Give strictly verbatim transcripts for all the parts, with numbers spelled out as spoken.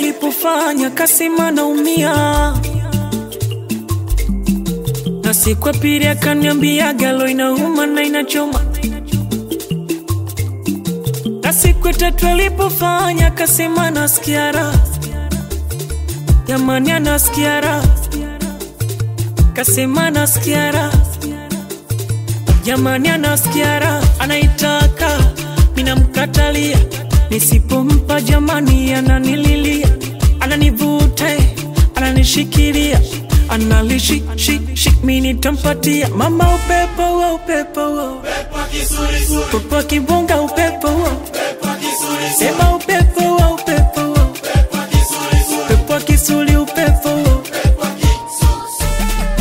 tulipofanya kasema naumia, na siku pili akaniambia galo inauma na inachoma, na siku tatu tulipofanya kasema nasikia raha, jamani anasikia raha, kasema nasikia raha, jamani anasikia raha, anaitaka mina mkatalia, nisipompa jamani ananililia, ananivuta ananishikilia, analishi shik shik mini tampatia, mama upepo wa upepo wa upepo kisuri suri, upepo kibonga upepo wa upepo kisuri suri, sema upepo wa upepo wa upepo kisuri suri, upepo kisuri upepo wa upepo kisuri,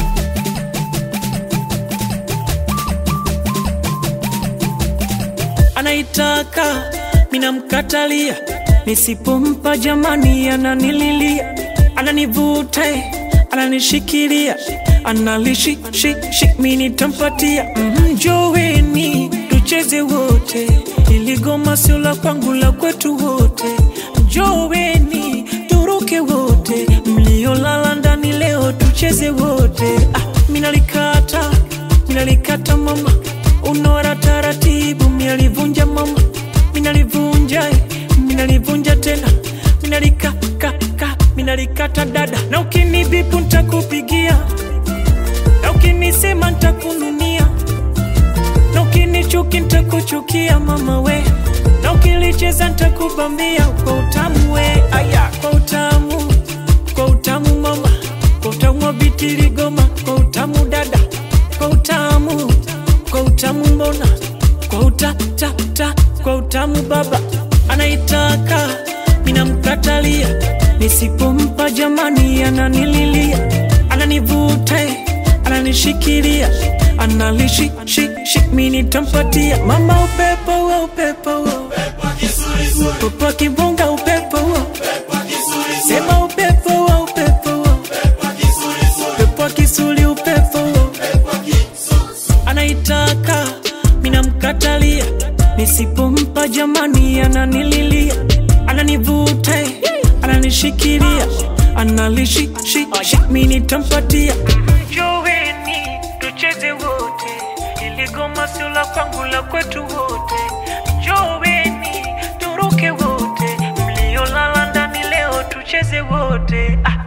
anaitaka mina mkatalia, nisipompa jamani ananililia, ananivuta ananishikilia, analishi shik shik mini tampatia, njoweni tucheze wote, iligoma sio la kwangu la kwetu wote, njoweni turuke wote, mliolala ndani leo tucheze wote. Ah, minalikata minalikata mama, unora taratibu, minalivunja mama, minalivunja minalivunja tena, minalika ka ka minalikata dada, na ukinibipu nitakupigia, na ukinisema nitakununia, na ukinichuki nitakuchukia mama we, na ukilicheza nitakubambia kwa utamu we, aya kwa utamu, kwa utamu mama, kwa utamu wa bitili goma, kwa utamu dada, kwa utamu, kwa utamu mbona, kwa uta ta ta, kwa utamu baba, anaitaka mina mkatalia, nisipompa jamani ananililia, ananivuta ananishikilia, analishi shik shik mini tampatia, mama upepo wa upepo wa upepo kisuri suri, upepo kibonga upepo wa upepo kisuri suri, sema upepo wa upepo wa upepo kisuri suri, upepo kisuri upepo wa upepo kisuri, anaitaka mina mkatalia, nisipompa jamani ananililia, ananivuta ananishikilia, analishi shik shik mini tampatia, njoweni tucheze wote, iligoma sio la kwangu la kwetu wote, njoweni turuke wote, mliolala ndani leo tucheze wote. Ah.